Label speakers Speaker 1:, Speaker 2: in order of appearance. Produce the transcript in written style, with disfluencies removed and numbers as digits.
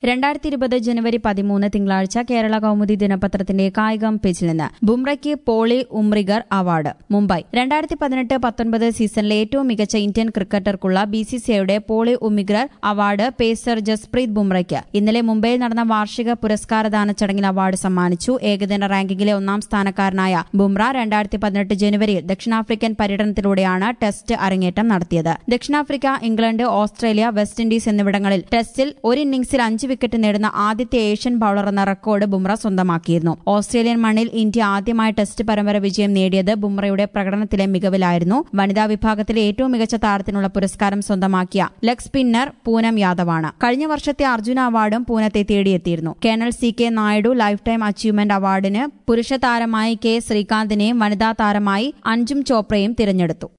Speaker 1: 2020 ജനുവരി 13 തിങ്കളാഴ്ച കേരള കൗമുദി ദിനപത്രത്തിന്റെ കായികം പേജിൽ നിന്ന് ബുംറയ്ക്ക് പോളി ഉംറിഗർ അവാർഡ്. മുംബൈ 2018-19 സീസണിലെ ഏറ്റവും മികച്ച ഇന്ത്യൻ ക്രിക്കറ്റർക്കുള്ള ബിസിസിഐയുടെ പോളി ഉംറിഗർ അവാർഡ് പേസർ ജസ്പ്രീത് ബുംറയ്ക്ക് ഇന്നലെ മുംബൈയിൽ നടന്ന വാർഷിക പുരസ്കാരദാന ചടങ്ങിൽ അവാർഡ് സമ്മാനിച്ചു. ഏകദിന റാങ്കിങ്ങിലെ ഒന്നാം സ്ഥാനക്കാരനായ ബുംറ 2018 ജനുവരിയിൽ ദക്ഷിണാഫ്രിക്കൻ പര്യടനത്തിലൂടെയാണ് ടെസ്റ്റ് അരങ്ങേറ്റം നടത്തിയത്. ദക്ഷിണാഫ്രിക്ക, ഇംഗ്ലണ്ട്, ഓസ്ട്രേലിയ, വെസ്റ്റ് ഇൻഡീസ് എന്നിവിടങ്ങളിൽ ടെസ്റ്റിൽ ഒരു ഇന്നിംഗ്സിൽ 5 വിക്കറ്റ് നേടുന്ന ആദ്യത്തെ ഏഷ്യൻ ബൌളർ എന്ന റെക്കോർഡ് ബുംറ സ്വന്തമാക്കിയിരുന്നു. ഓസ്ട്രേലിയൻ മണ്ണിൽ ഇന്ത്യ ആദ്യമായി ടെസ്റ്റ് പരമ്പര വിജയം നേടിയത് ബുംറയുടെ പ്രകടനത്തിലെ മികവിലായിരുന്നു. വനിതാ വിഭാഗത്തിലെ ഏറ്റവും മികച്ച താരത്തിനുള്ള പുരസ്കാരം സ്വന്തമാക്കിയ ലെഗ് സ്പിന്നർ പൂനം യാദവാണ്. കഴിഞ്ഞ വർഷത്തെ അർജുന അവാർഡും പൂനത്തെ തേടിയെത്തിയിരുന്നു. Colonel CK Naidu lifetime achievement അവാർഡിന് പുരുഷ താരമായി K ശ്രീകാന്തിനെയും വനിതാ താരമായി അഞ്ജും ചോപ്രയും തിരഞ്ഞെടുത്തു.